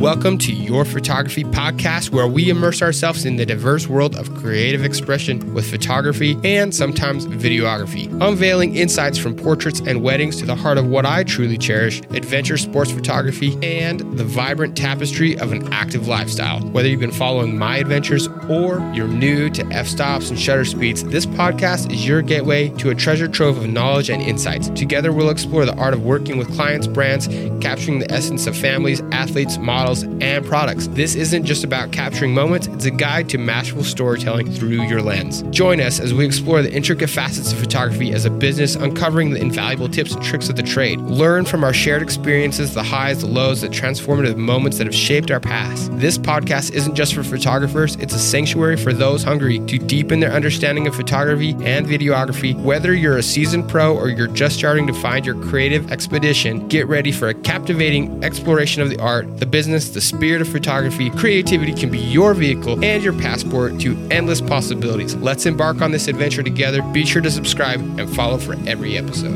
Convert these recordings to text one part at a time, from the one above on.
Welcome to Your Photography Podcast, where we immerse ourselves in the diverse world of creative expression with photography and sometimes videography, unveiling insights from portraits and weddings to the heart of what I truly cherish, adventure sports photography, and the vibrant tapestry of an active lifestyle. Whether you've been following my adventures or you're new to f-stops and shutter speeds, this podcast is your gateway to a treasure trove of knowledge and insights. Together, we'll explore the art of working with clients, brands, capturing the essence of families, athletes, models, and products. This isn't just about capturing moments, it's a guide to masterful storytelling through your lens. Join us as we explore the intricate facets of photography as a business, uncovering the invaluable tips and tricks of the trade. Learn from our shared experiences, the highs, the lows, the transformative moments that have shaped our past. This podcast isn't just for photographers, it's a sanctuary for those hungry to deepen their understanding of photography and videography. Whether you're a seasoned pro or you're just starting to find your creative expedition, get ready for a captivating exploration of the art, the business, the spirit of photography. Creativity can be your vehicle and your passport to endless possibilities. Let's embark on this adventure together. Be sure to subscribe and follow for every episode.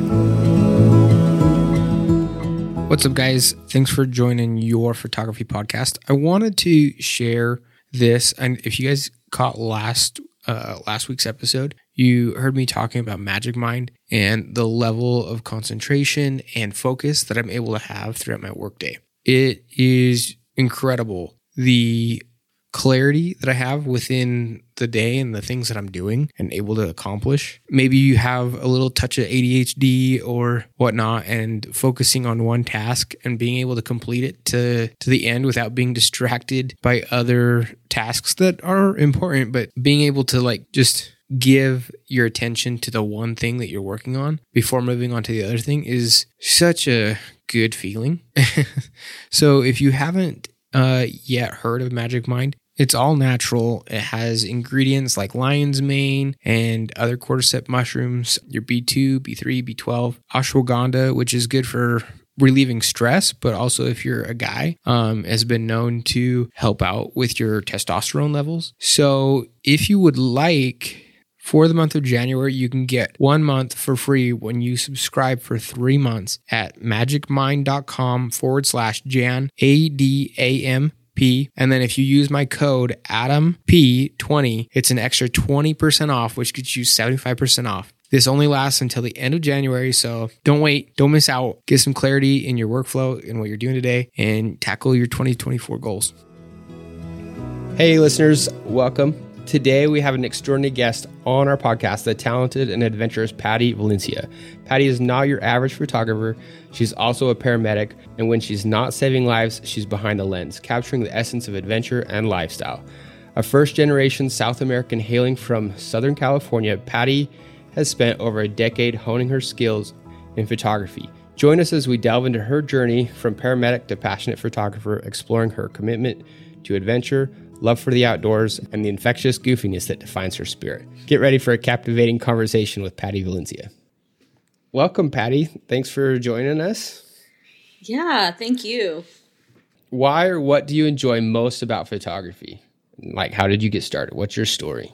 What's up, guys? Thanks for joining Your Photography Podcast. I wanted to share this, and if you guys caught last week's episode, you heard me talking about Magic Mind and the level of concentration and focus that I'm able to have throughout my workday. It is incredible, the clarity that I have within the day and the things that I'm doing and able to accomplish. Maybe you have a little touch of ADHD or whatnot, and focusing on one task and being able to complete it to the end without being distracted by other tasks that are important, but being able to just give your attention to the one thing that you're working on before moving on to the other thing is such a good feeling. So if you haven't yet heard of Magic Mind, it's all natural. It has ingredients like lion's mane and other cordyceps mushrooms, your B2, B3, B12, ashwagandha, which is good for relieving stress, but also if you're a guy, has been known to help out with your testosterone levels. So if you would like, for the month of January, you can get 1 month for free when you subscribe for 3 months at magicmind.com/Jan, ADAMP. And then if you use my code ADAMP20, it's an extra 20% off, which gets you 75% off. This only lasts until the end of January, so don't wait. Don't miss out. Get some clarity in your workflow and what you're doing today and tackle your 2024 goals. Hey, listeners, welcome. Today, we have an extraordinary guest on our podcast, the talented and adventurous Patty Valencia. Patty is not your average photographer. She's also a paramedic, and when she's not saving lives, she's behind the lens, capturing the essence of adventure and lifestyle. A first-generation South American hailing from Southern California, Patty has spent over a decade honing her skills in photography. Join us as we delve into her journey from paramedic to passionate photographer, exploring her commitment to adventure, love for the outdoors, and the infectious goofiness that defines her spirit. Get ready for a captivating conversation with Patty Valencia. Welcome, Patty. Thanks for joining us. Yeah, thank you. Why or what do you enjoy most about photography? How did you get started? What's your story?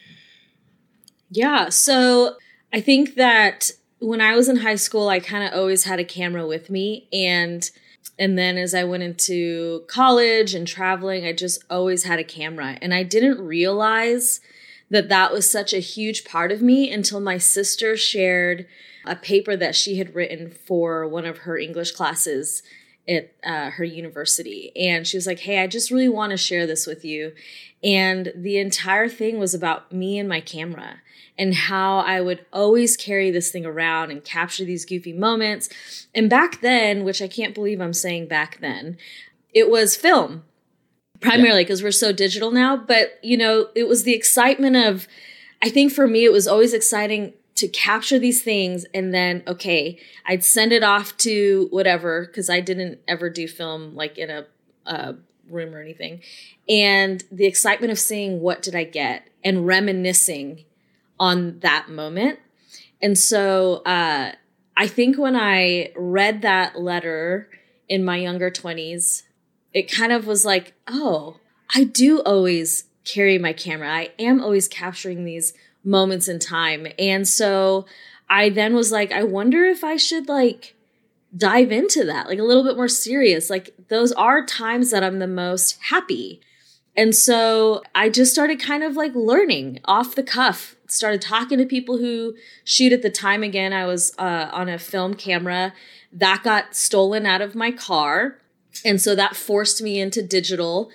Yeah, so I think that when I was in high school, I kind of always had a camera with me, and then as I went into college and traveling, I just always had a camera. And I didn't realize that that was such a huge part of me until my sister shared a paper that she had written for one of her English classes at her university. And she was like, hey, I just really want to share this with you. And the entire thing was about me and my camera, and how I would always carry this thing around and capture these goofy moments. And back then, which I can't believe I'm saying back then, it was film, primarily because we're so digital now. But, it was the excitement of, I think for me, it was always exciting to capture these things. And then, okay, I'd send it off to whatever, because I didn't ever do film in a room or anything. And the excitement of seeing what did I get and reminiscing on that moment. And so I think when I read that letter in my younger 20s, it kind of was like, oh, I do always carry my camera. I am always capturing these moments in time. And so I then was like, I wonder if I should dive into that, like a little bit more serious. Like those are times that I'm the most happy. And so I just started kind of like learning off the cuff, started talking to people who shoot at the time. Again, I was on a film camera that got stolen out of my car. And so that forced me into digital.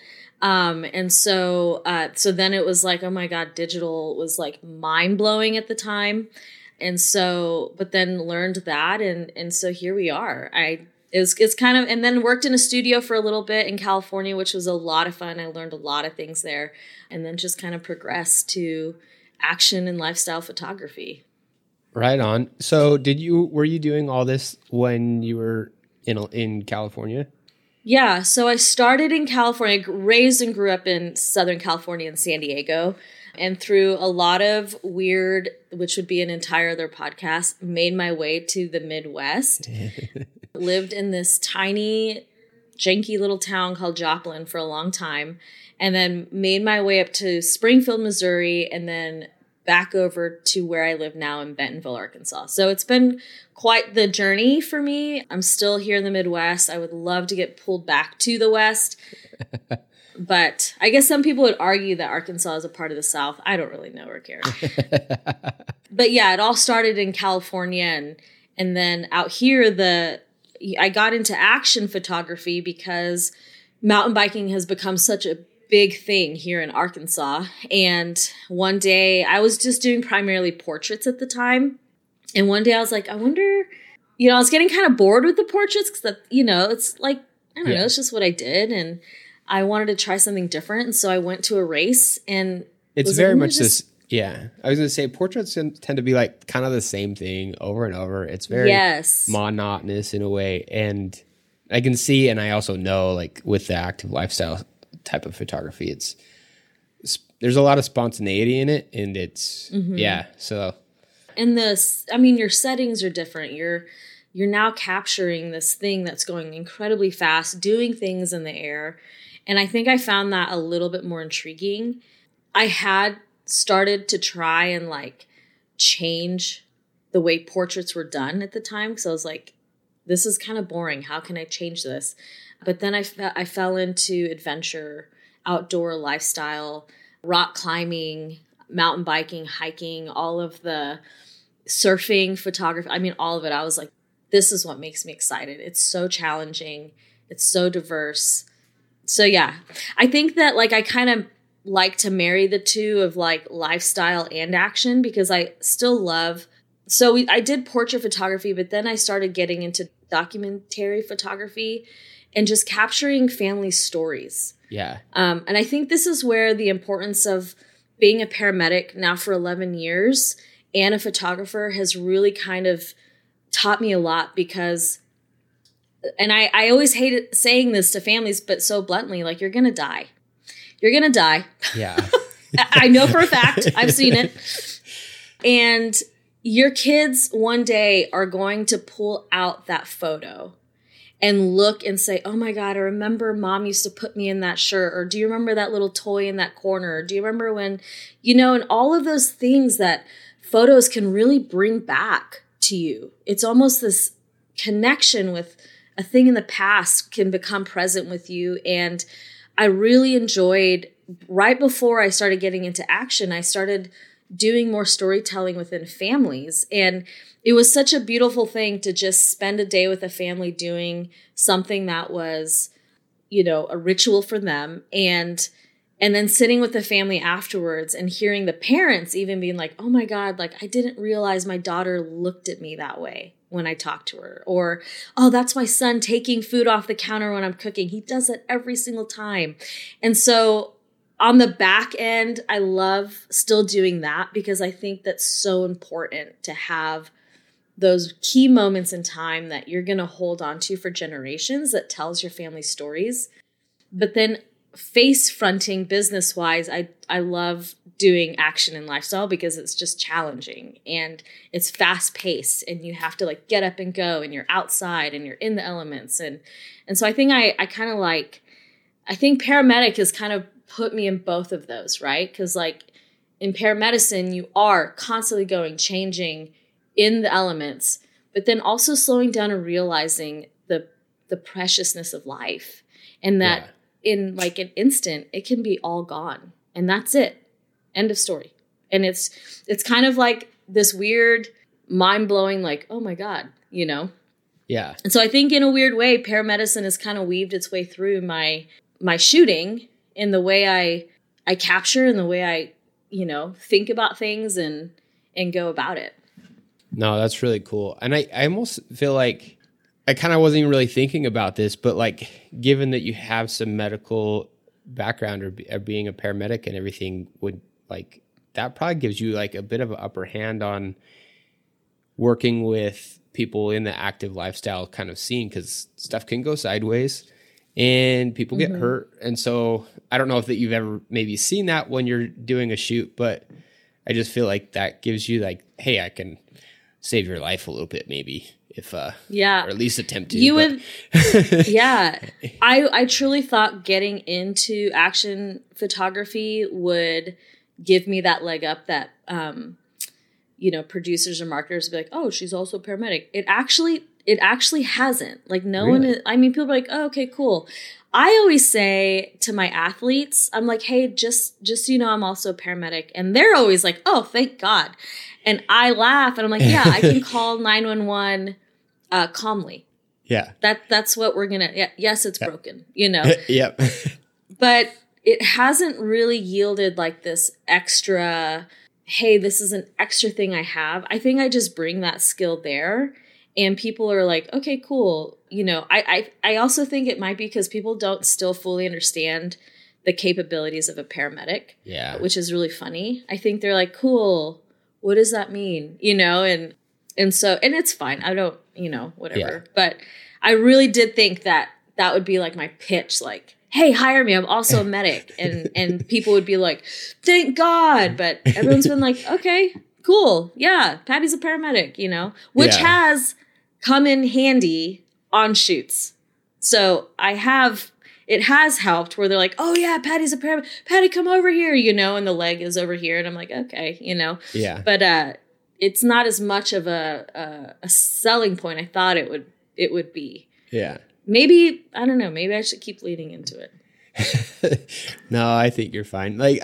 So then it was like, oh my God, digital was like mind blowing at the time. And so, but then learned that. And so here we are. It's kind of, and then worked in a studio for a little bit in California, which was a lot of fun. I learned a lot of things there, and then just kind of progressed to action and lifestyle photography. Right on. So were you doing all this when you were in California? Yeah. So I started in California, raised and grew up in Southern California in San Diego. And through a lot of weird, which would be an entire other podcast, made my way to the Midwest. Lived in this tiny, janky little town called Joplin for a long time. And then made my way up to Springfield, Missouri, and then back over to where I live now in Bentonville, Arkansas. So it's been quite the journey for me. I'm still here in the Midwest. I would love to get pulled back to the West. But I guess some people would argue that Arkansas is a part of the South. I don't really know or care. But yeah, it all started in California. And then out here, I got into action photography because mountain biking has become such a big thing here in Arkansas. And one day I was just doing primarily portraits at the time. And one day I was like, I wonder, I was getting kind of bored with the portraits because, it's like, I don't know, it's just what I did. And I wanted to try something different. And so I went to a race, and it's very much this. Yeah. I was going to say portraits tend to be like kind of the same thing over and over. It's very monotonous in a way. And I can see, and I also know, like with the active lifestyle type of photography, there's a lot of spontaneity in it, and it's, so. And your settings are different. You're now capturing this thing that's going incredibly fast, doing things in the air. And I think I found that a little bit more intriguing. I had started to try and like change the way portraits were done at the time, because I was like, this is kind of boring. How can I change this? But then I fell into adventure, outdoor lifestyle, rock climbing, mountain biking, hiking, all of the surfing, photography. I mean, all of it. I was like, this is what makes me excited. It's so challenging. It's so diverse. So yeah, I think that like I kind of like to marry the two of like lifestyle and action, because I still love. So I did portrait photography, but then I started getting into documentary photography and just capturing family stories. Yeah. And I think this is where the importance of being a paramedic now for 11 years and a photographer has really kind of taught me a lot, because, and I always hated saying this to families, but so bluntly, like, you're going to die. You're going to die. Yeah. I know for a fact. I've seen it. And your kids one day are going to pull out that photo and look and say, oh my God, I remember mom used to put me in that shirt. Or do you remember that little toy in that corner? Or do you remember when, and all of those things that photos can really bring back to you. It's almost this connection with a thing in the past can become present with you. And I really enjoyed, right before I started getting into action, I started doing more storytelling within families. And it was such a beautiful thing to just spend a day with a family doing something that was, a ritual for them. And then sitting with the family afterwards and hearing the parents even being like, oh my God, like I didn't realize my daughter looked at me that way when I talked to her. Or, oh, that's my son taking food off the counter when I'm cooking. He does it every single time. And so on the back end, I love still doing that, because I think that's so important to have those key moments in time that you're going to hold on to for generations that tells your family stories. But then face fronting business wise, I love doing action and lifestyle, because it's just challenging and it's fast paced and you have to like get up and go and you're outside and you're in the elements. And so I think I kind of like, I think paramedic has kind of put me in both of those, right? Because like in paramedicine, you are constantly changing in the elements, but then also slowing down and realizing the preciousness of life, and that in like an instant, it can be all gone, and that's it. End of story. And it's kind of like this weird, mind-blowing, like, oh my God, you know? Yeah. And so I think in a weird way, paramedicine has kind of weaved its way through my shooting in the way I capture and the way I, you know, think about things and go about it. No, that's really cool. And I almost feel like I kind of wasn't even really thinking about this, but like, given that you have some medical background or being a paramedic and everything, would like, that probably gives you like a bit of an upper hand on working with people in the active lifestyle kind of scene, because stuff can go sideways and people get hurt. And so I don't know if that you've ever maybe seen that when you're doing a shoot, but I just feel like that gives you like, hey, I can save your life a little bit, maybe, if or at least attempt to. You would I truly thought getting into action photography would give me that leg up that you know, producers or marketers would be like, oh, she's also a paramedic. It actually hasn't. Like, no one is, I mean, people are like, oh, okay, cool. I always say to my athletes, I'm like, hey, just so you know, I'm also a paramedic. And they're always like, oh, thank God. And I laugh and I'm like, yeah, I can call 911 calmly. Yeah. That's what we're going to, yes, it's broken, you know? Yep. But it hasn't really yielded like this extra, hey, this is an extra thing I have. I think I just bring that skill there. And people are like, okay, cool. You know, I also think it might be because people don't still fully understand the capabilities of a paramedic. Yeah. Which is really funny. I think they're like, cool, what does that mean? You know, and so, and it's fine. I don't, you know, whatever. Yeah. But I really did think that would be like my pitch, like, hey, hire me. I'm also a medic. And people would be like, thank God. But everyone's been like, okay, cool. Yeah, Patty's a paramedic, you know, which has come in handy on shoots. So it has helped where they're like, oh yeah, Patty's a paramedic. Patty, come over here, you know, and the leg is over here. And I'm like, okay, you know. Yeah. But it's not as much of a selling point I thought it would be. Yeah. Maybe, I don't know, maybe I should keep leading into it. No, I think you're fine. Like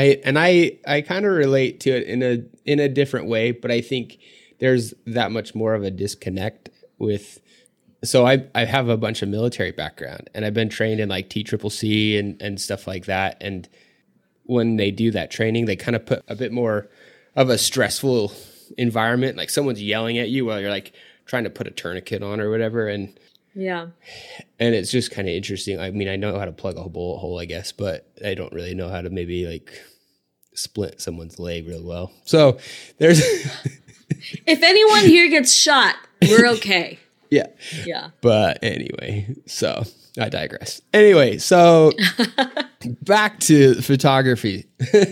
I kind of relate to it in a different way, but I think there's that much more of a disconnect with. So I have a bunch of military background, and I've been trained in like TCCC and stuff like that. And when they do that training, they kind of put a bit more of a stressful environment. Like someone's yelling at you while you're like trying to put a tourniquet on or whatever. And yeah. And it's just kind of interesting. I mean, I know how to plug a bullet hole, I guess, but I don't really know how to maybe like split someone's leg real well. So there's... If anyone here gets shot, we're okay. Yeah. Yeah. But anyway, so I digress. Anyway, so back to photography.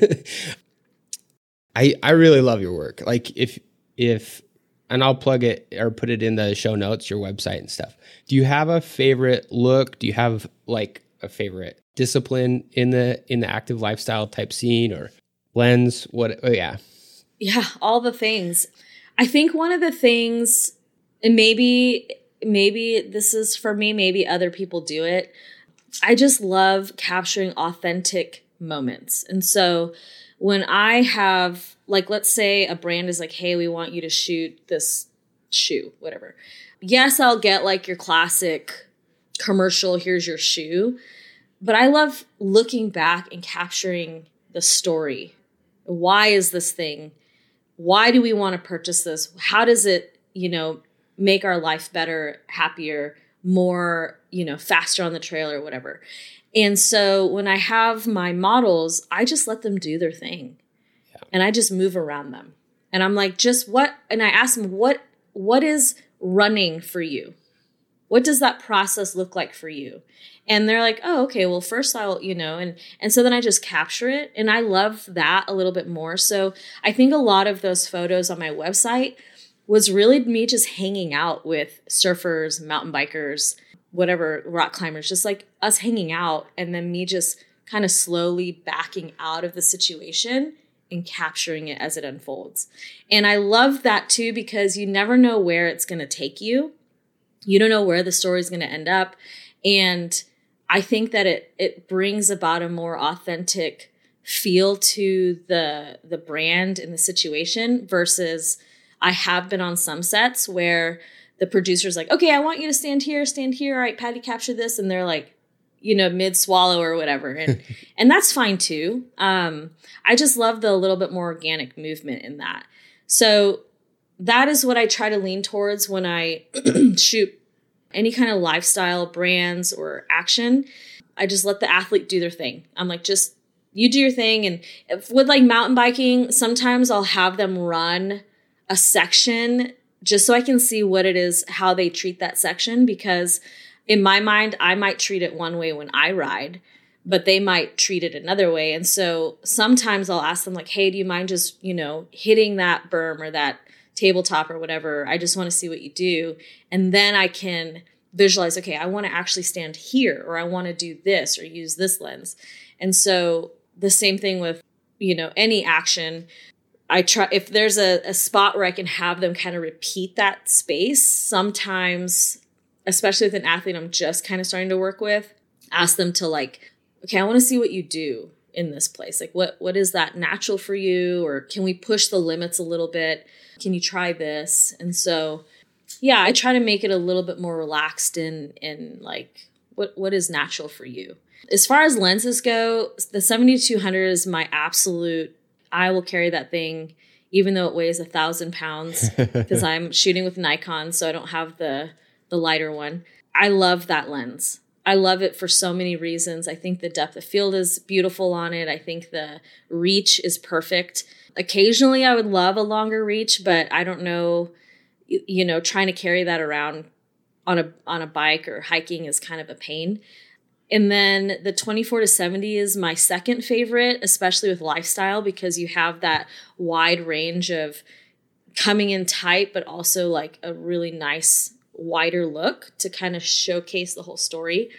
I really love your work. Like if and I'll plug it or put it in the show notes, your website and stuff. Do you have a favorite look? Do you have like a favorite discipline in the active lifestyle type scene or lens? What? Oh yeah. Yeah, all the things. I think one of the things, and maybe this is for me, maybe other people do it. I just love capturing authentic moments. And so when I have, like, let's say a brand is like, hey, we want you to shoot this shoe, whatever. Yes, I'll get like your classic commercial, here's your shoe. But I love looking back and capturing the story. Why is this thing? Why do we want to purchase this? How does it, you know, make our life better, happier, more, you know, faster on the trail or whatever. And so when I have my models, I just let them do their thing. Yeah. And I just move around them. And I'm like, just what? And I ask them, what is running for you? What does that process look like for you? And they're like, oh, okay, well, first I'll, you know, and so then I just capture it. And I love that a little bit more. So I think a lot of those photos on my website was really me just hanging out with surfers, mountain bikers, whatever, rock climbers, just like us hanging out, and then me just kind of slowly backing out of the situation and capturing it as it unfolds. And I love that too, because you never know where it's going to take you. You don't know where the story is going to end up. And I think that it brings about a more authentic feel to the brand and the situation versus I have been on some sets where the producer's like, okay, I want you to stand here. All right, Patty, capture this. And they're like, mid swallow or whatever. And that's fine too. I just love the little bit more organic movement in that. So that is what I try to lean towards when I shoot any kind of lifestyle brands or action. I just let the athlete do their thing. I'm like, just you do your thing. And with like mountain biking, sometimes I'll have them run a section just so I can see what it is, how they treat that section. Because in my mind, I might treat it one way when I ride, but they might treat it another way. And so sometimes I'll ask them like, hey, do you mind just, hitting that berm or that tabletop or whatever? I just want to see what you do. And then I can visualize, okay, I want to actually stand here, or I want to do this or use this lens. And so the same thing with, any action. I try, if there's a spot where I can have them kind of repeat that space, sometimes, especially with an athlete I'm just kind of starting to work with, ask them to like, okay, I want to see what you do in this place. Like what is that natural for you? Or can we push the limits a little bit? Can you try this? And so, yeah, I try to make it a little bit more relaxed in like what is natural for you. As far as lenses go, the 7200 is my absolute, I will carry that thing even though it weighs 1,000 pounds because I'm shooting with Nikon, so I don't have the lighter one. I love that lens. I love it for so many reasons. I think the depth of field is beautiful on it. I think the reach is perfect. Occasionally I would love a longer reach, but I don't know, trying to carry that around on a bike or hiking is kind of a pain. And then the 24-70 is my second favorite, especially with lifestyle, because you have that wide range of coming in tight, but also like a really nice wider look to kind of showcase the whole story.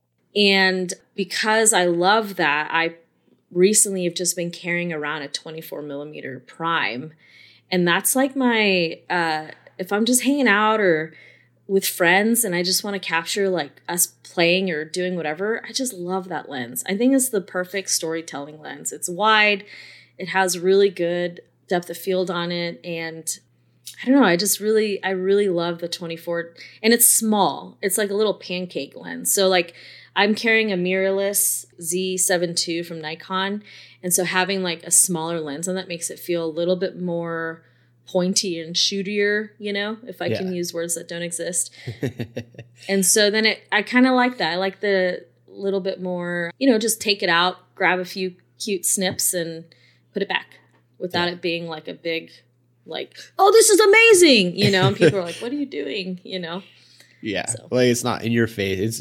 And because I love that, I recently have just been carrying around a 24 millimeter prime. And that's like my, if I'm just hanging out or with friends and I just want to capture like us playing or doing whatever, I just love that lens. I think it's the perfect storytelling lens. It's wide. It has really good depth of field on it. And I don't know, I really love the 24, and it's small. It's like a little pancake lens. So like I'm carrying a mirrorless Z7 II from Nikon. And so having like a smaller lens on that makes it feel a little bit more pointy and shootier, if I can use words that don't exist. And so then I kind of like that. I like the little bit more, just take it out, grab a few cute snips and put it back without it being like a big, like, oh, this is amazing, and people are like, what are you doing, Yeah. So. Like it's not in your face.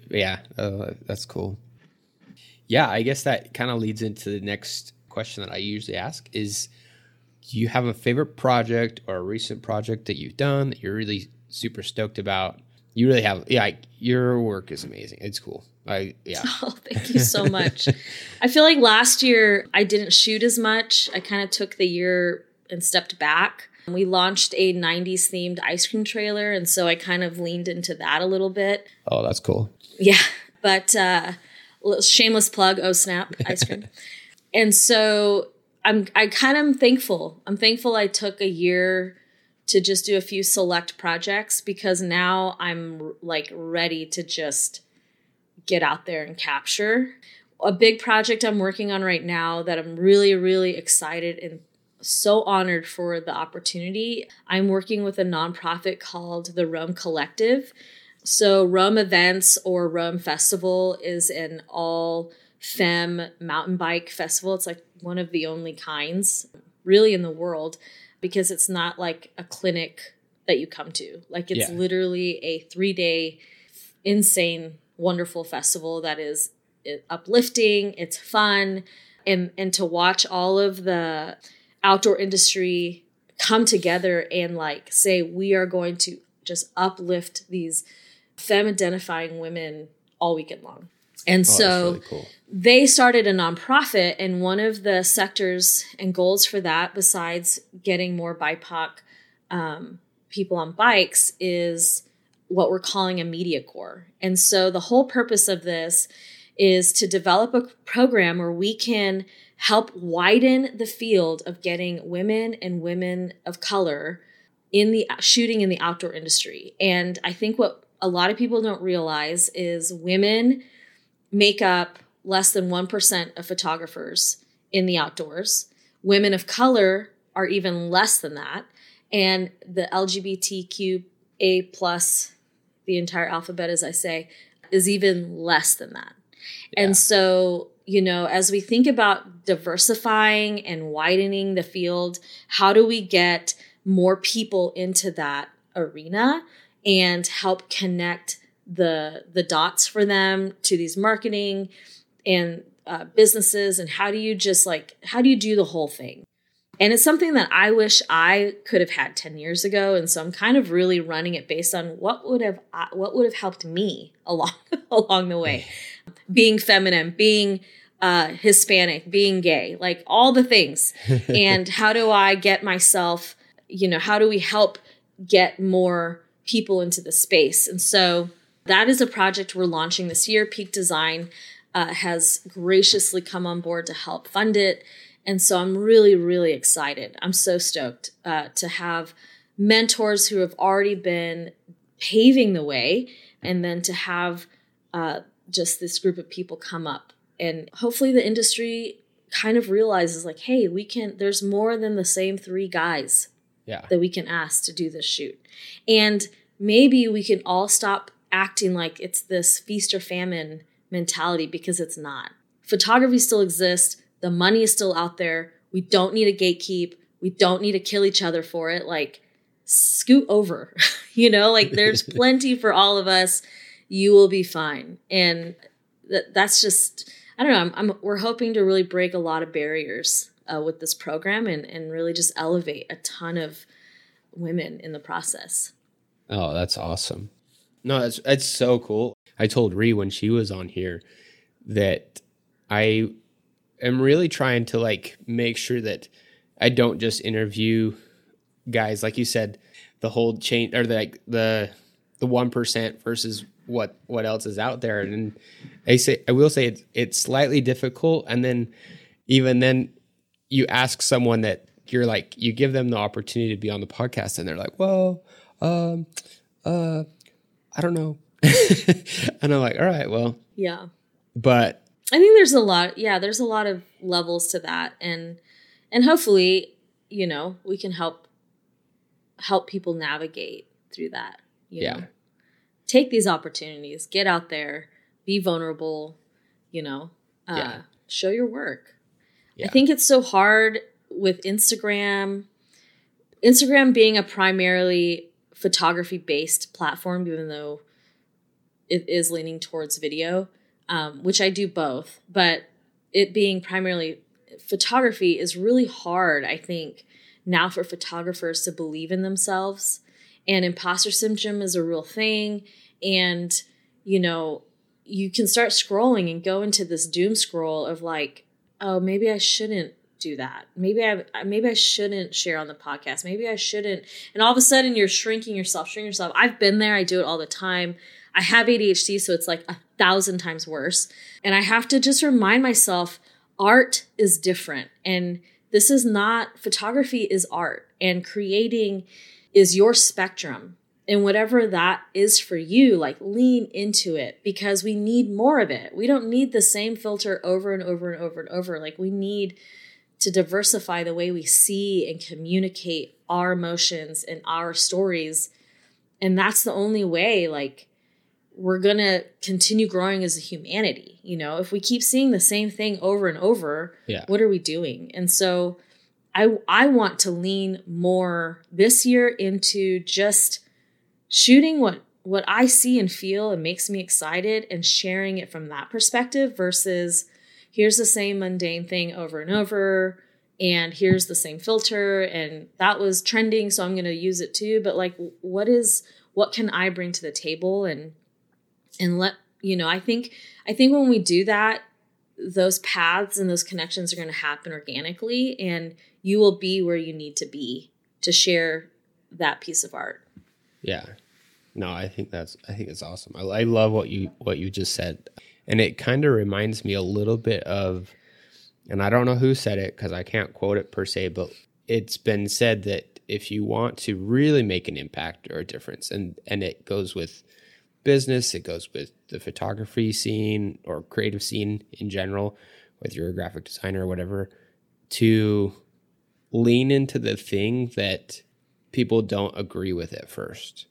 That's cool. Yeah. I guess that kind of leads into the next question that I usually ask is, do you have a favorite project or a recent project that you've done that you're really super stoked about? You really have, your work is amazing. It's cool. Oh, thank you so much. I feel like last year I didn't shoot as much. I kind of took the year and stepped back. We launched a 90s themed ice cream trailer. And so I kind of leaned into that a little bit. Oh, that's cool. Yeah. But shameless plug, oh snap, ice cream. And so I kind of am thankful. I'm thankful I took a year to just do a few select projects because now I'm like ready to just get out there and capture. A big project I'm working on right now that I'm really, really excited and so honored for the opportunity. I'm working with a nonprofit called the Rome Collective. So Rome Events or Rome Festival is an all femme mountain bike festival. It's like one of the only kinds really in the world because it's not like a clinic that you come to. Like it's literally a 3-day insane, wonderful festival that is uplifting. It's fun. And to watch all of the outdoor industry come together and like say, we are going to just uplift these femme identifying women all weekend long. And that's so really cool. they started a nonprofit, and one of the sectors and goals for that, besides getting more BIPOC people on bikes, is what we're calling a media corps. And so the whole purpose of this is to develop a program where we can help widen the field of getting women and women of color in the shooting in the outdoor industry. And I think what a lot of people don't realize is women make up less than 1% of photographers in the outdoors. Women of color are even less than that. And the LGBTQA plus, the entire alphabet, as I say, is even less than that. Yeah. And so, you know, as we think about diversifying and widening the field, how do we get more people into that arena and help connect the dots for them to these marketing and businesses? And how do you do the whole thing? And it's something that I wish I could have had 10 years ago. And so I'm kind of really running it based on what would have helped me along the way. Being feminine, being Hispanic, being gay, like all the things. And how do I get myself, you know, how do we help get more people into the space? And so that is a project we're launching this year. Peak Design has graciously come on board to help fund it. And so I'm really, really excited. I'm so stoked to have mentors who have already been paving the way, and then to have just this group of people come up. And hopefully the industry kind of realizes like, hey, there's more than the same 3 guys that we can ask to do this shoot. And maybe we can all stop acting like it's this feast or famine mentality, because it's not. Photography still exists. The money is still out there. We don't need a gatekeep. We don't need to kill each other for it. Like, scoot over, you know, like there's plenty for all of us. You will be fine. And that's just, I don't know. We're hoping to really break a lot of barriers with this program and really just elevate a ton of women in the process. Oh, that's awesome. No, that's so cool. I told Ree when she was on here that I am really trying to like make sure that I don't just interview guys, like you said, the whole chain, or the 1% versus what else is out there. And I will say it's slightly difficult. And then even then you ask someone that you're like, you give them the opportunity to be on the podcast, and they're like, well, I don't know. And I'm like, all right, well, yeah. But I think there's a lot of levels to that. And hopefully, you know, we can help people navigate through that. You know? Take these opportunities, get out there, be vulnerable, you know, show your work. Yeah. I think it's so hard with Instagram being a primarily photography based platform, even though it is leaning towards video, which I do both, but it being primarily photography is really hard, I think, now for photographers to believe in themselves. And imposter syndrome is a real thing. And, you know, you can start scrolling and go into this doom scroll of like, oh, maybe I shouldn't do that. Maybe I shouldn't share on the podcast. Maybe I shouldn't. And all of a sudden you're shrinking yourself. I've been there. I do it all the time. I have ADHD, so it's like 1,000 times worse. And I have to just remind myself, art is different. And this is not, photography is art. And creating is your spectrum. And whatever that is for you, like lean into it, because we need more of it. We don't need the same filter over and over and over and over. Like, we need to diversify the way we see and communicate our emotions and our stories. And that's the only way, like, we're going to continue growing as a humanity. You know, if we keep seeing the same thing over and over, what are we doing? And so I want to lean more this year into just shooting what I see and feel and makes me excited, and sharing it from that perspective versus here's the same mundane thing over and over, and here's the same filter, and that was trending, so I'm going to use it too. But like, what can I bring to the table and let, You know, I think when we do that, those paths and those connections are going to happen organically, and you will be where you need to be to share that piece of art. Yeah. No, I think it's awesome. I love what you just said. And it kind of reminds me a little bit of, and I don't know who said it because I can't quote it per se, but it's been said that if you want to really make an impact or a difference, and it goes with business, it goes with the photography scene or creative scene in general, whether you're a graphic designer or whatever, to lean into the thing that people don't agree with at first.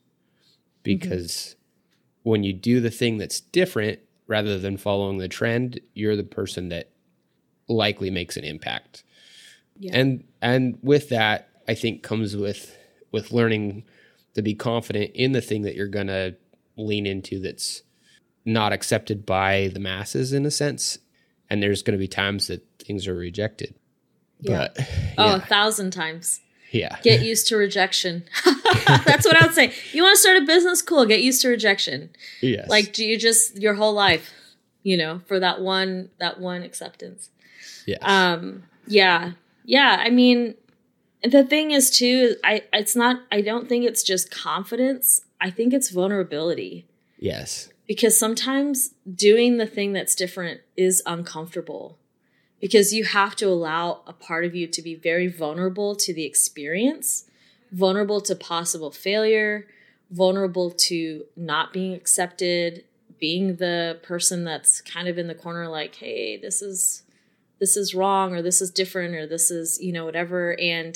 Because when you do the thing that's different, rather than following the trend, you're the person that likely makes an impact. Yeah. And with that, I think comes with learning to be confident in the thing that you're going to lean into that's not accepted by the masses in a sense. And there's going to be times that things are rejected. Yeah. But, yeah. 1,000 times. Yeah. Get used to rejection. That's what I would say. You want to start a business? Cool. Get used to rejection. Yes. Like, do you just your whole life, you know, for that one acceptance. Yes. Yeah. Yeah. I mean, the thing is too, I don't think it's just confidence. I think it's vulnerability. Yes. Because sometimes doing the thing that's different is uncomfortable. Because you have to allow a part of you to be very vulnerable to the experience, vulnerable to possible failure, vulnerable to not being accepted, being the person that's kind of in the corner like, hey, this is wrong, or this is different, or this is, you know, whatever.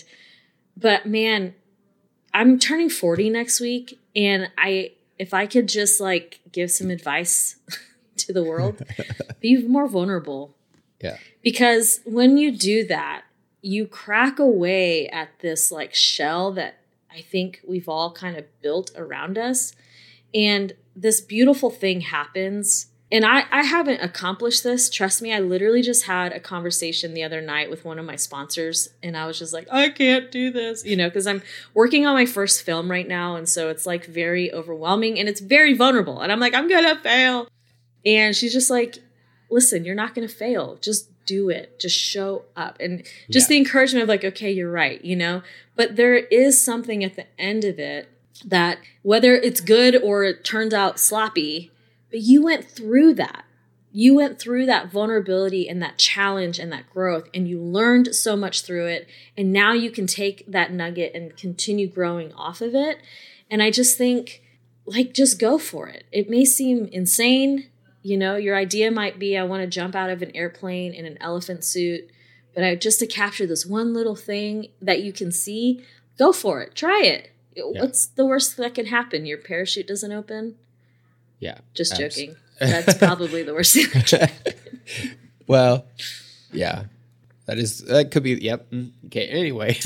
But man, I'm turning 40 next week, and if I could just like give some advice to the world, be more vulnerable. Yeah. Because when you do that, you crack away at this like shell that I think we've all kind of built around us. And this beautiful thing happens. And I haven't accomplished this. Trust me, I literally just had a conversation the other night with one of my sponsors. And I was just like, I can't do this, you know, because I'm working on my first film right now. And so it's like very overwhelming and it's very vulnerable. And I'm like, I'm going to fail. And she's just like, listen, you're not going to fail. Just do it. Just show up. And just the encouragement of like, okay, you're right, you know, but there is something at the end of it that whether it's good or it turns out sloppy, but you went through that. You went through that vulnerability and that challenge and that growth, and you learned so much through it. And now you can take that nugget and continue growing off of it. And I just think, like, just go for it. It may seem insane. You know, your idea might be, I want to jump out of an airplane in an elephant suit, but just to capture this one little thing that you can see, go for it. Try it. Yeah. What's the worst that can happen? Your parachute doesn't open? Yeah. Just joking. That's probably the worst thing that can happen. Well, yeah. That could be, yep. Okay, anyway.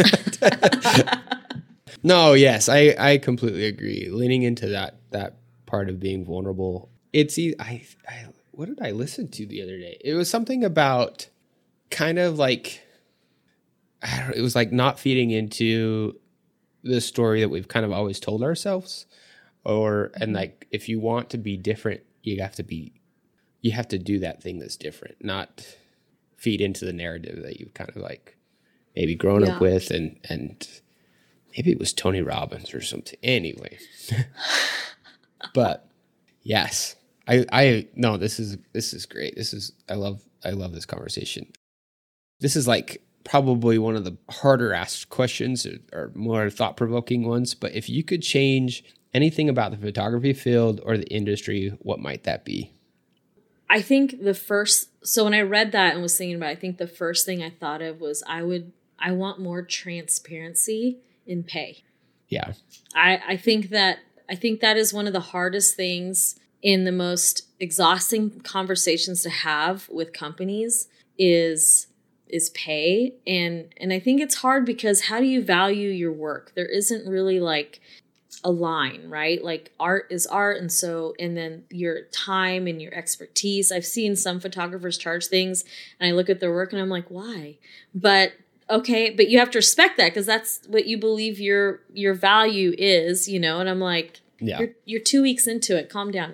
No, yes, I completely agree. Leaning into that part of being vulnerable. It's what did I listen to the other day? It was something about kind of like, I don't know, it was like not feeding into the story that we've kind of always told ourselves, and like, if you want to be different, you have to do that thing that's different, not feed into the narrative that you've kind of like maybe grown up with, and maybe it was Tony Robbins or something. Anyway, but yes. No, this is great. I love this conversation. This is like probably one of the harder asked questions or more thought provoking ones. But if you could change anything about the photography field or the industry, what might that be? I think so when I read that and was thinking about it, I think the first thing I thought of was I want more transparency in pay. Yeah. I think that is one of the hardest things in the most exhausting conversations to have with companies is pay. And I think it's hard because how do you value your work? There isn't really like a line, right? Like art is art. And then your time and your expertise. I've seen some photographers charge things and I look at their work and I'm like, why? But okay, but you have to respect that because that's what you believe your value is, you know? And I'm like, you're 2 weeks into it. Calm down.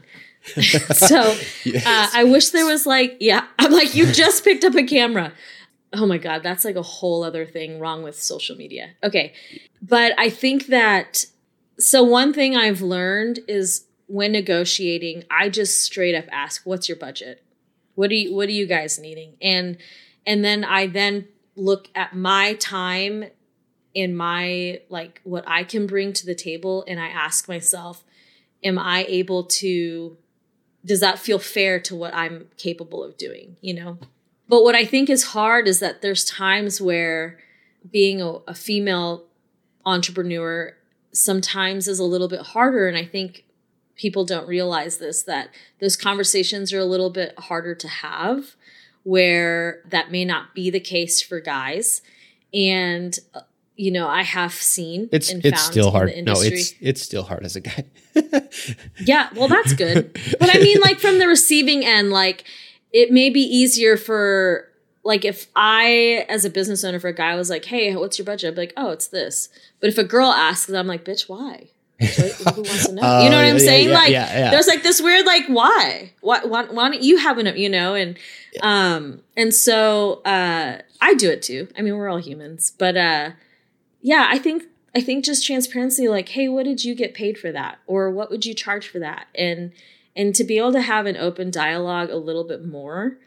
So I wish there was like, yeah, I'm like, you just picked up a camera. Oh my God, that's like a whole other thing wrong with social media. Okay. But I think that, so one thing I've learned is when negotiating, I just straight up ask, what's your budget? What are you guys needing? And then I then look at my time and my, like what I can bring to the table. And I ask myself, am I able to, does that feel fair to what I'm capable of doing? You know? But what I think is hard is that there's times where being a female entrepreneur sometimes is a little bit harder. And I think people don't realize this, that those conversations are a little bit harder to have, where that may not be the case for guys. And, you know, I have seen it's still hard. No, it's still hard as a guy. Yeah, well, that's good. But I mean, like from the receiving end, like it may be easier for, like if I, as a business owner for a guy, was like, hey, what's your budget? I'd be like, oh, it's this. But if a girl asks, I'm like, bitch, why? Who wants to know? You know what I'm saying? There's like this weird, like, why don't you have enough, you know? And so, I do it too. I mean, we're all humans, but, yeah, I think just transparency, like, hey, what did you get paid for that? Or what would you charge for that? And to be able to have an open dialogue a little bit more,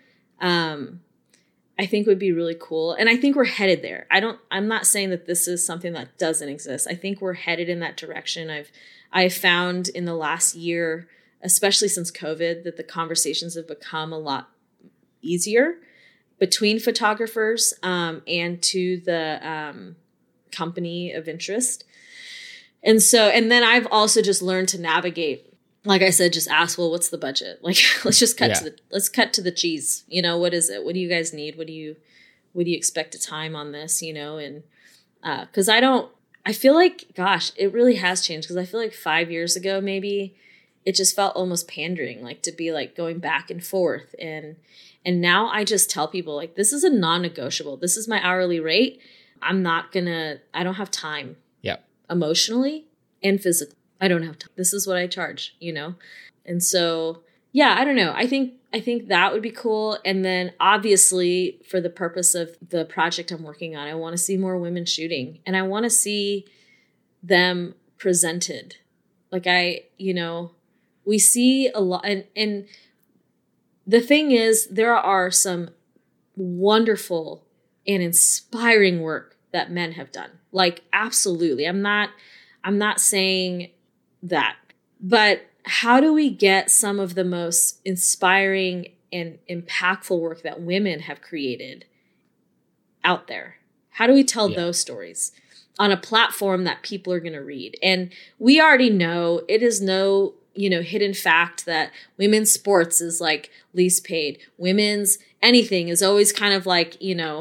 I think would be really cool. And I think we're headed there. I'm not saying that this is something that doesn't exist. I think we're headed in that direction. I've found in the last year, especially since COVID, that the conversations have become a lot easier between photographers, and to the, company of interest. And then I've also just learned to navigate, like I said, just ask, well, what's the budget? Like, let's cut to the cheese. You know, what is it? What do you guys need? What do you expect a time on this? You know, and, cause I feel like, gosh, it really has changed. Cause I feel like 5 years ago, maybe it just felt almost pandering, like to be like going back and forth. And now I just tell people like, this is a non-negotiable. This is my hourly rate. I don't have time. Yeah. Emotionally and physically. I don't have time. This is what I charge, you know? And so, yeah, I don't know. I think that would be cool. And then obviously for the purpose of the project I'm working on, I want to see more women shooting, and I want to see them presented. Like we see a lot. And the thing is, there are some wonderful and inspiring work that men have done. Like, absolutely. I'm not saying that, but how do we get some of the most inspiring and impactful work that women have created out there? How do we tell those stories on a platform that people are going to read? And we already know it is no, hidden fact that women's sports is like least paid. Women's anything is always kind of like,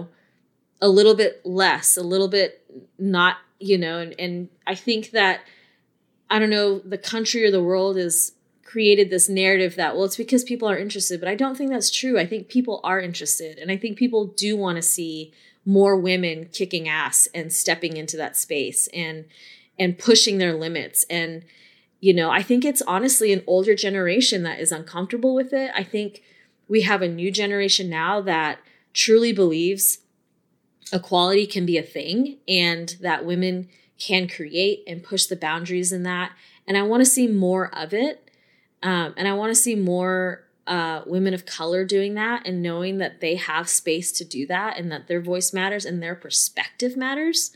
a little bit less, a little bit not, and I think that, I don't know, the country or the world has created this narrative that, well, it's because people are interested, but I don't think that's true. I think people are interested, and I think people do want to see more women kicking ass and stepping into that space and pushing their limits. And, I think it's honestly an older generation that is uncomfortable with it. I think we have a new generation now that truly believes equality can be a thing and that women can create and push the boundaries in that. And I want to see more of it. And I want to see more women of color doing that and knowing that they have space to do that and that their voice matters and their perspective matters.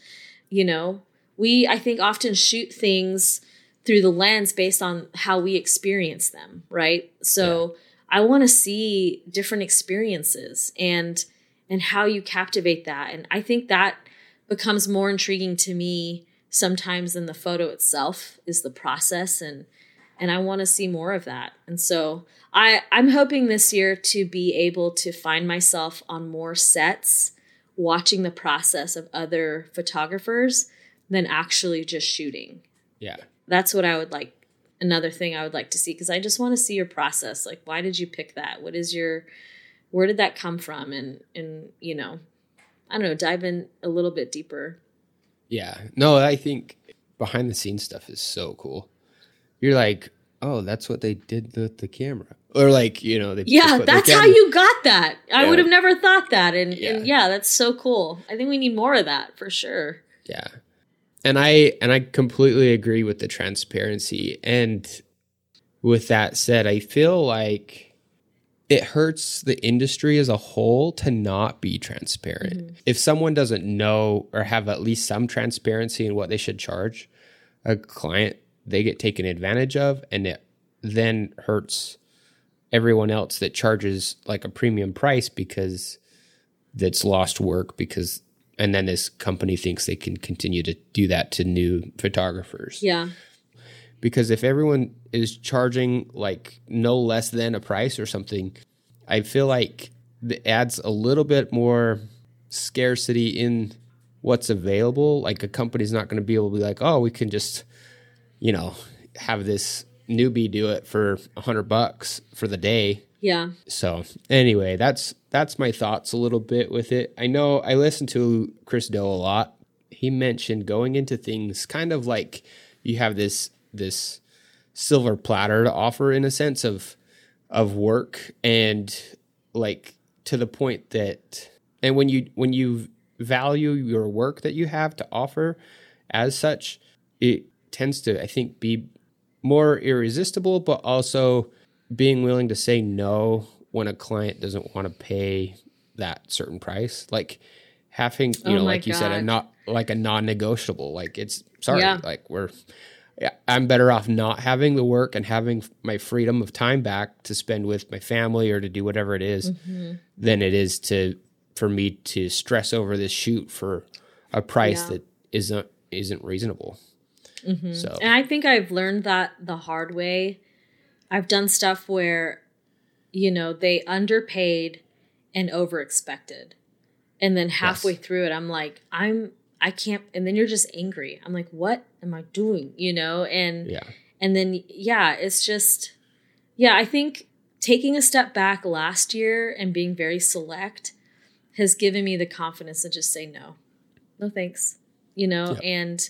We, I think, often shoot things through the lens based on how we experience them, right? So I want to see different experiences and how you captivate that. And I think that becomes more intriguing to me sometimes than the photo itself is the process. And I want to see more of that. And so I'm hoping this year to be able to find myself on more sets, watching the process of other photographers than actually just shooting. Yeah. That's what I would like. Another thing I would like to see, because I just want to see your process. Like, why did you pick that? Where did that come from? And I don't know, dive in a little bit deeper. Yeah. No, I think behind the scenes stuff is so cool. You're like, oh, that's what they did with the camera. Or like, you know, they yeah, put that's the how camera. you got that. I Yeah. would have never thought that. And Yeah. yeah, that's so cool. I think we need more of that for sure. Yeah. And I completely agree with the transparency. And with that said, I feel like it hurts the industry as a whole to not be transparent. Mm-hmm. If someone doesn't know or have at least some transparency in what they should charge a client, they get taken advantage of, and it then hurts everyone else that charges like a premium price because that's lost work and then this company thinks they can continue to do that to new photographers. Yeah. Because if everyone is charging like no less than a price or something, I feel like it adds a little bit more scarcity in what's available. Like a company's not going to be able to be like, oh, we can just, you know, have this newbie do it for $100 for the day. Yeah. So anyway, that's my thoughts a little bit with it. I know I listen to Chris Do a lot. He mentioned going into things kind of like you have this silver platter to offer in a sense of work, and like to the point that, and when you value your work that you have to offer as such, it tends to, I think, be more irresistible, but also being willing to say no when a client doesn't want to pay that certain price, like having, you know, like you said, a non-negotiable, like it's sorry, Yeah. like I'm better off not having the work and having my freedom of time back to spend with my family or to do whatever it is than it is for me to stress over this shoot for a price that isn't reasonable. So, And I think I've learned that the hard way. I've done stuff where, you know, they underpaid and overexpected. And then halfway through it, I'm like, I can't. And then you're just angry. I'm like, what am I doing? You know? And then, it's just, I think taking a step back last year and being very select has given me the confidence to just say no thanks, you know? And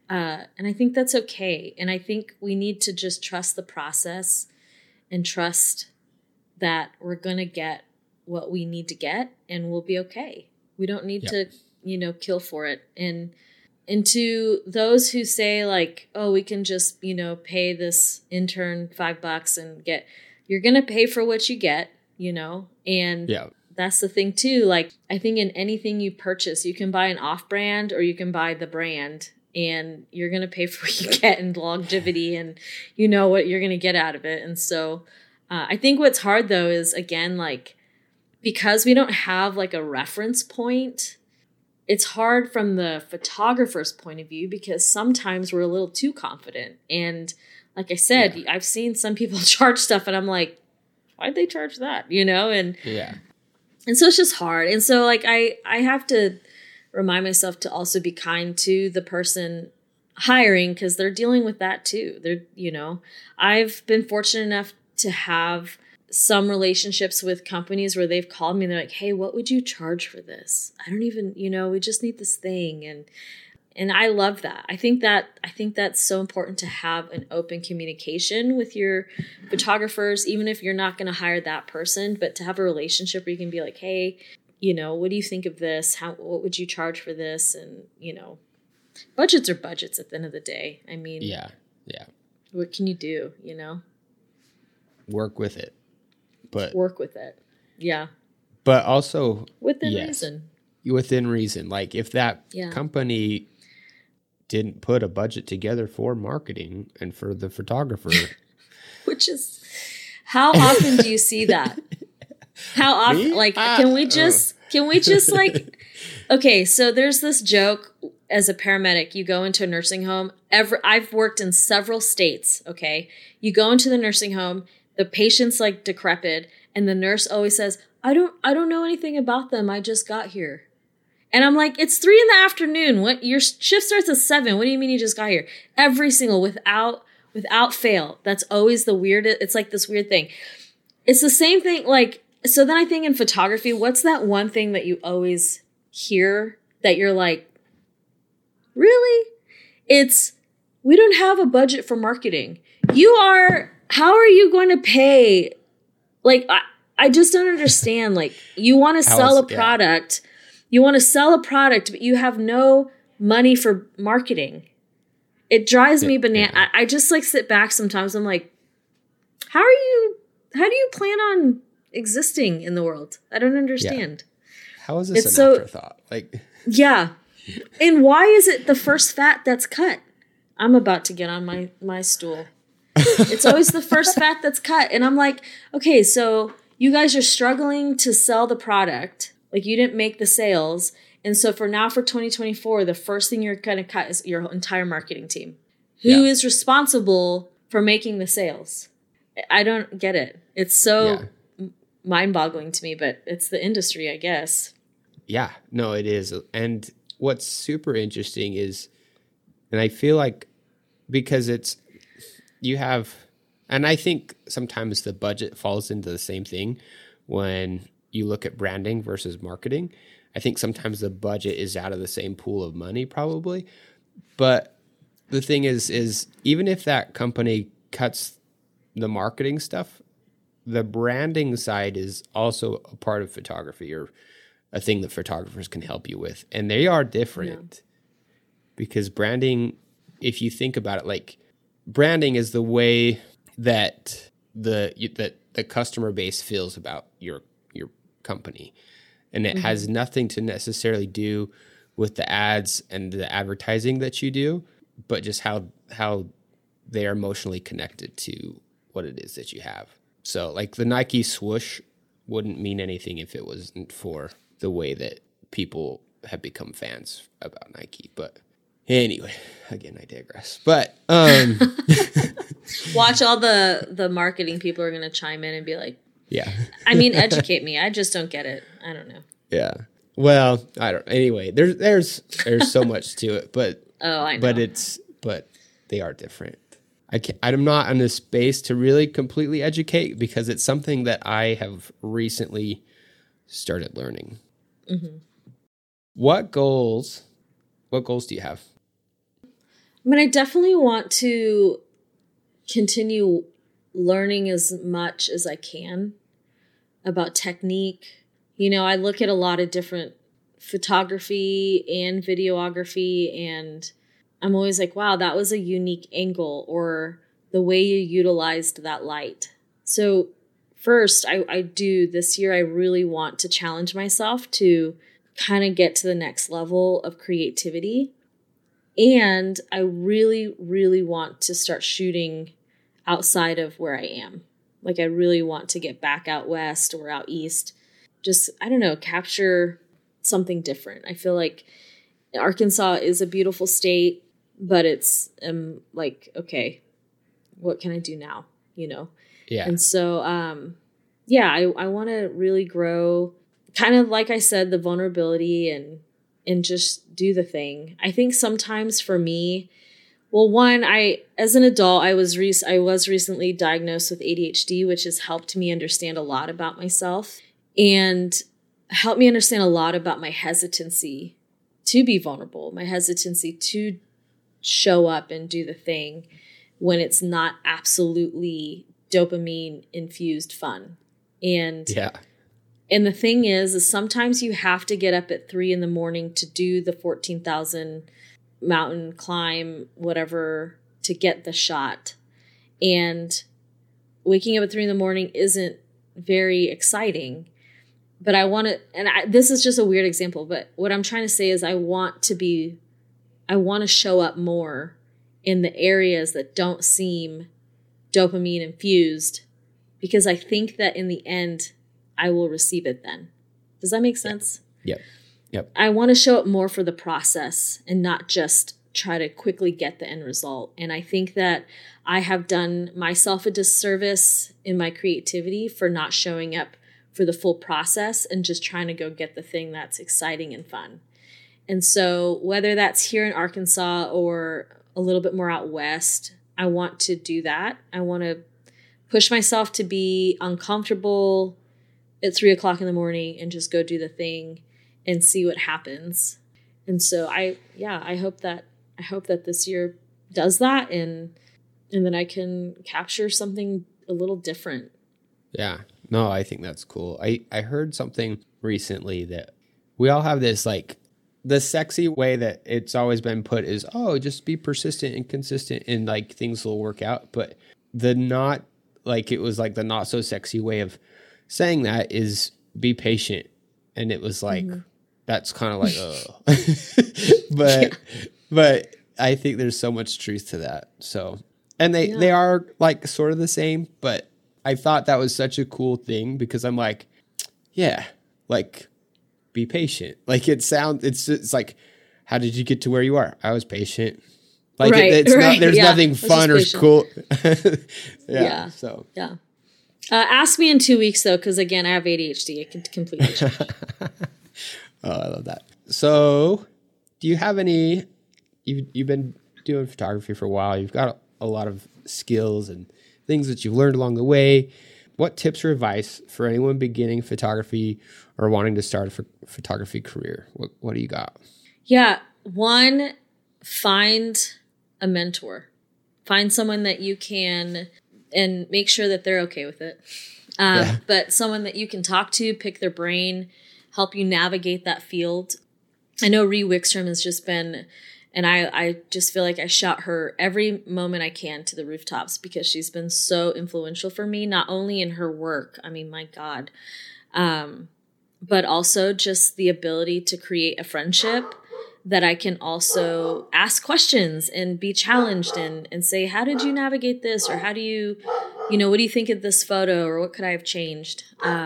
I think that's okay. And I think we need to just trust the process and trust that we're going to get what we need to get and we'll be okay. We don't need to, you know, kill for it. And to those who say like, oh, we can just, you know, pay this intern $5 and you're going to pay for what you get, you know? And that's the thing too. Like, I think in anything you purchase, you can buy an off brand or you can buy the brand, and you're going to pay for what you get in longevity and you know what you're going to get out of it. And so I think what's hard though is, again, like, because we don't have like a reference point, it's hard from the photographer's point of view because sometimes we're a little too confident. And like I said, I've seen some people charge stuff and I'm like, why'd they charge that? You know? And so it's just hard. And so like, I have to remind myself to also be kind to the person hiring because they're dealing with that too. They're, you know, I've been fortunate enough to have some relationships with companies where they've called me and they're like, hey, what would you charge for this? I don't even, you know, we just need this thing. And I love that. I think that's so important to have an open communication with your photographers, even if you're not going to hire that person, but to have a relationship where you can be like, hey, you know, what do you think of this? What would you charge for this? And, you know, budgets are budgets at the end of the day. I mean, what can you do, you know? Work with it. But work with it. Yeah. But also within reason. Within reason. Like if that company didn't put a budget together for marketing and for the photographer. Which is, how often do you see that? How often? Me? Like, can we just like, okay, so there's this joke as a paramedic, you go into a nursing home. I've worked in several states, okay? You go into the nursing home, the patient's like decrepit, and the nurse always says, I don't know anything about them. I just got here. And I'm like, it's 3 PM. What, your shift starts at 7. What do you mean you just got here? Every single, without fail. That's always the weirdest. It's like this weird thing. It's the same thing. Like, so then I think in photography, what's that one thing that you always hear that you're like, really? It's, we don't have a budget for marketing. You are how are you going to pay? Like, I just don't understand. Like, you want to sell a product. You want to sell a product, but you have no money for marketing. It drives me banana. Yeah. I just like sit back sometimes. I'm like, how do you plan on existing in the world? I don't understand. Yeah. How is this an afterthought? Like, yeah. And why is it the first fat that's cut? I'm about to get on my stool. It's always the first fat that's cut. And I'm like, okay, so you guys are struggling to sell the product. Like, you didn't make the sales. And so for 2024, the first thing you're going to cut is your entire marketing team. Who is responsible for making the sales? I don't get it. It's so mind-boggling to me, but it's the industry, I guess. Yeah, no, it is. And what's super interesting is, and I feel like because you have, and I think sometimes the budget falls into the same thing when you look at branding versus marketing. I think sometimes the budget is out of the same pool of money probably. But the thing is even if that company cuts the marketing stuff, the branding side is also a part of photography, or a thing that photographers can help you with. And they are different because branding, if you think about it, like branding is the way that the customer base feels about your company. And it has nothing to necessarily do with the ads and the advertising that you do, but just how they are emotionally connected to what it is that you have. So like the Nike swoosh wouldn't mean anything if it wasn't for the way that people have become fans about Nike. But anyway, again, I digress. But watch, all the marketing people are going to chime in and be like, yeah. I mean, educate me. I just don't get it. I don't know. Yeah. Well, I don't. Anyway, there's so much to it, but I know. But they are different. I'm not in this space to really completely educate because it's something that I have recently started learning. Mm-hmm. What goals do you have? I mean, I definitely want to continue learning as much as I can about technique. You know, I look at a lot of different photography and videography, and I'm always like, wow, that was a unique angle, or the way you utilized that light. So first, I do this year, I really want to challenge myself to kind of get to the next level of creativity. And I really, really want to start shooting outside of where I am. Like, I really want to get back out west or out east. Just, I don't know, capture something different. I feel like Arkansas is a beautiful state, but it's like, okay, what can I do now? You know? Yeah. And so, I want to really grow, kind of like I said, the vulnerability and just do the thing. I think sometimes for me, well, one, as an adult, I was recently diagnosed with ADHD, which has helped me understand a lot about myself and helped me understand a lot about my hesitancy to be vulnerable, my hesitancy to show up and do the thing when it's not absolutely dopamine infused fun. And the thing is sometimes you have to get up at 3 a.m. to do the 14,000 mountain climb, whatever, to get the shot. And waking up at 3 a.m. isn't very exciting, but I want to, this is just a weird example, but what I'm trying to say is I want to show up more in the areas that don't seem dopamine infused, because I think that in the end, I will receive it then. Does that make sense? Yep. I want to show up more for the process and not just try to quickly get the end result. And I think that I have done myself a disservice in my creativity for not showing up for the full process and just trying to go get the thing that's exciting and fun. And so whether that's here in Arkansas or a little bit more out west, I want to do that. I want to push myself to be uncomfortable at 3 o'clock in the morning and just go do the thing and see what happens. And so I hope that this year does that. And And then I can capture something a little different. Yeah. No, I think that's cool. I heard something recently that we all have this like the sexy way that it's always been put is, oh, just be persistent and consistent and like things will work out. But the not like it was like the not so sexy way of saying that is be patient. And it was like, that's kind of like, oh, but I think there's so much truth to that. So, and they are like sort of the same, but I thought that was such a cool thing because I'm like, yeah, like be patient. Like it's like, how did you get to where you are? I was patient. Like there's nothing fun or cool. Yeah. So yeah. Ask me in 2 weeks though, because again, I have ADHD. I can completely change. Oh, I love that. So, do you have any? You've been doing photography for a while. You've got a lot of skills and things that you've learned along the way. What tips or advice for anyone beginning photography or wanting to start a photography career? What do you got? Yeah, one, find a mentor. Find someone that you can, and make sure that they're okay with it. But someone that you can talk to, pick their brain, help you navigate that field. I know Ree Wickstrom has just been, and I just feel like I shout her every moment I can to the rooftops because she's been so influential for me, not only in her work, I mean, my God, but also just the ability to create a friendship that I can also ask questions and be challenged and say, how did you navigate this? Or how do you, what do you think of this photo? Or what could I have changed?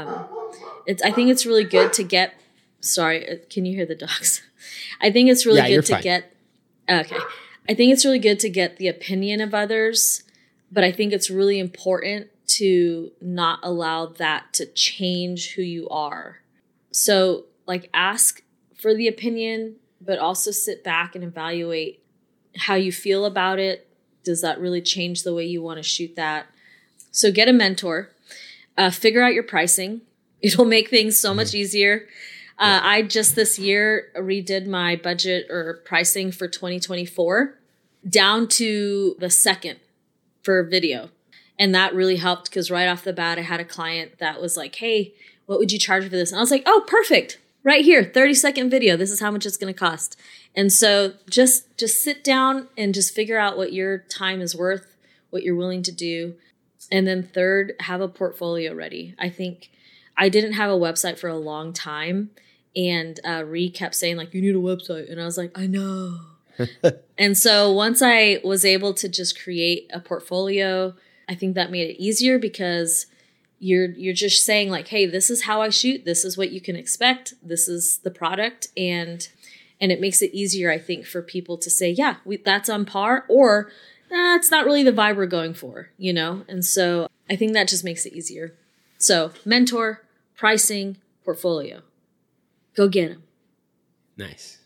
I think it's really good to get, sorry, can you hear the dogs? I think it's really good to get, okay. I think it's really good to get the opinion of others, but I think it's really important to not allow that to change who you are. So like ask for the opinion, but also sit back and evaluate how you feel about it. Does that really change the way you want to shoot that? So get a mentor, figure out your pricing. It'll make things so much easier. I just this year redid my budget or pricing for 2024 down to the second for video. And that really helped because right off the bat, I had a client that was like, hey, what would you charge for this? And I was like, oh, perfect. Right here, 30-second video. This is how much it's going to cost. And so just sit down and just figure out what your time is worth, what you're willing to do. And then third, have a portfolio ready. I think I didn't have a website for a long time. And Ree kept saying, like, you need a website. And I was like, I know. And so once I was able to just create a portfolio, I think that made it easier because you're just saying like, hey, this is how I shoot. This is what you can expect. This is the product. And it makes it easier, I think, for people to say, yeah, that's on par, or it's not really the vibe we're going for, And so I think that just makes it easier. So mentor, pricing, portfolio. Go get them. Nice.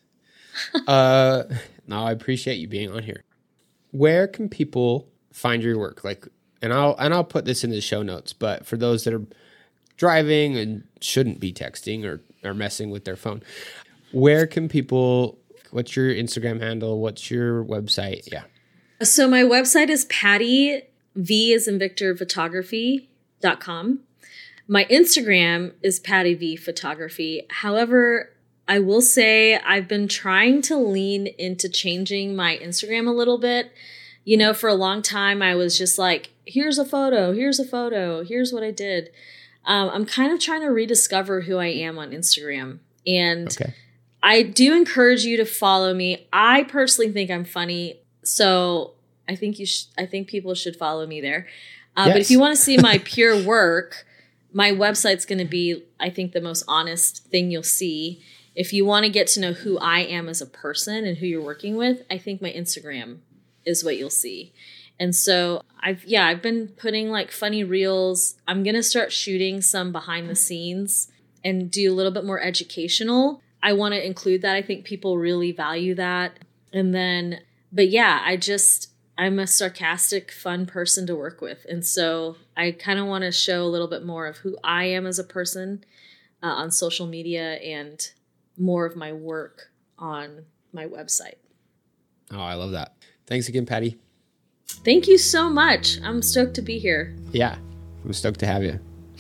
No, I appreciate you being on here. Where can people find your work? Like, and I'll put this in the show notes, but for those that are driving and shouldn't be texting or messing with their phone, where can people, what's your Instagram handle? What's your website? Yeah. So my website is Patty, V as in Victor, photography.com. My Instagram is Patty V Photography. However, I will say I've been trying to lean into changing my Instagram a little bit. For a long time, I was just like, here's a photo, here's what I did. I'm kind of trying to rediscover who I am on Instagram. And okay. I do encourage you to follow me. I personally think I'm funny, so I think people should follow me there. Yes. But if you want to see my pure work, my website's going to be, I think, the most honest thing you'll see. If you want to get to know who I am as a person and who you're working with, I think my Instagram is what you'll see. And so I've been putting like funny reels. I'm going to start shooting some behind the scenes and do a little bit more educational. I want to include that. I think people really value that. And then, but yeah, I'm a sarcastic, fun person to work with. And so I kind of want to show a little bit more of who I am as a person on social media and more of my work on my website. Oh, I love that. Thanks again, Patty. Thank you so much. I'm stoked to be here. Yeah, I'm stoked to have you.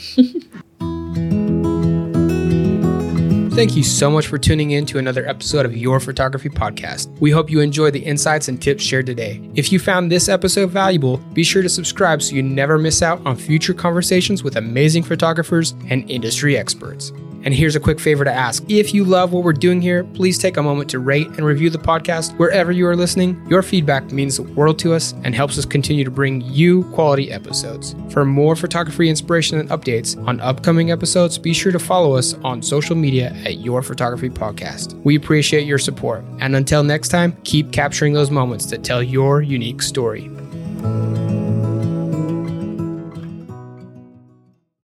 Thank you so much for tuning in to another episode of Your Photography Podcast. We hope you enjoyed the insights and tips shared today. If you found this episode valuable, be sure to subscribe so you never miss out on future conversations with amazing photographers and industry experts. And here's a quick favor to ask. If you love what we're doing here, please take a moment to rate and review the podcast wherever you are listening. Your feedback means the world to us and helps us continue to bring you quality episodes. For more photography inspiration and updates on upcoming episodes, be sure to follow us on social media at Your Photography Podcast. We appreciate your support. And until next time, keep capturing those moments that tell your unique story.